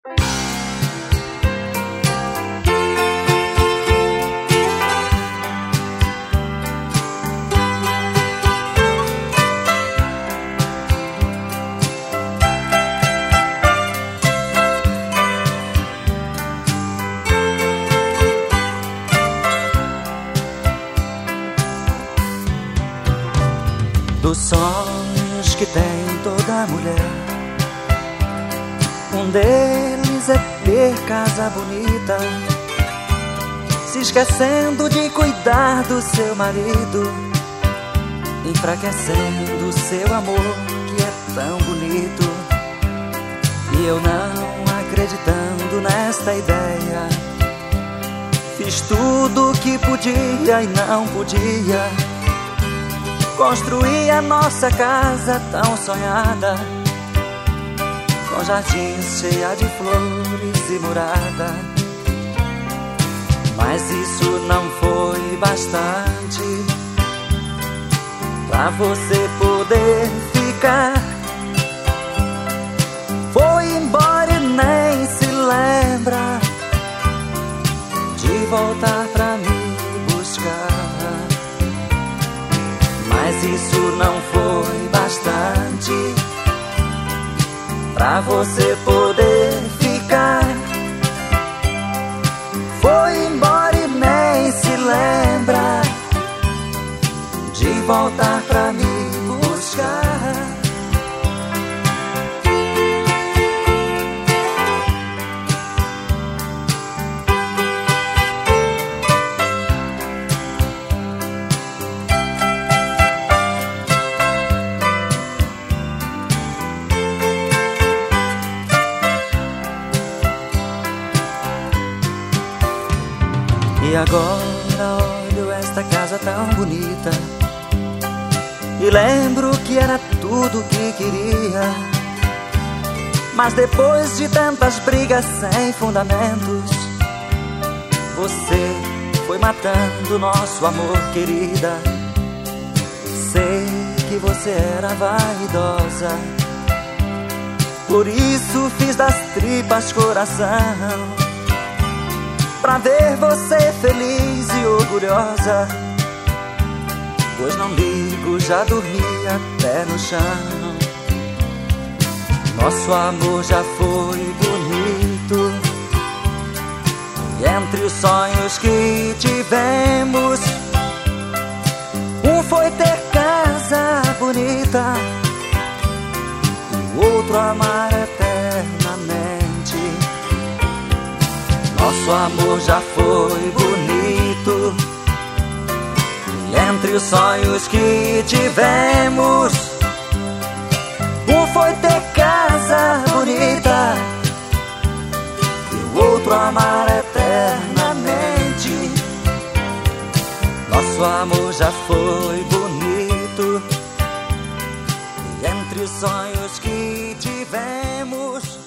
Dos sonhos que tem toda mulher, um deles é ter casa bonita, se esquecendo de cuidar do seu marido, enfraquecendo seu amor que é tão bonito. E eu não acreditando nesta ideia, fiz tudo o que podia e não podia, construí a nossa casa tão sonhada, com jardins cheia de flores e morada. Mas isso não foi bastante pra você poder ficar. Foi embora e nem se lembra de voltar pra me buscar. Mas isso não foi bastante pra você poder ficar. Foi embora e nem se lembra de voltar pra me buscar. E agora olho esta casa tão bonita e lembro que era tudo que queria. Mas depois de tantas brigas sem fundamentos, você foi matando nosso amor, querida. Sei que você era vaidosa, por isso fiz das tripas coração, pra ver você feliz e orgulhosa. Pois não ligo, já dormi até no chão. Nosso amor já foi bonito, e entre os sonhos que tivemos, um foi ter casa bonita e o outro amar eternamente. Nosso amor já foi bonito, e entre os sonhos que tivemos, um foi ter casa bonita e o outro amar eternamente. Nosso amor já foi bonito, e entre os sonhos que tivemos,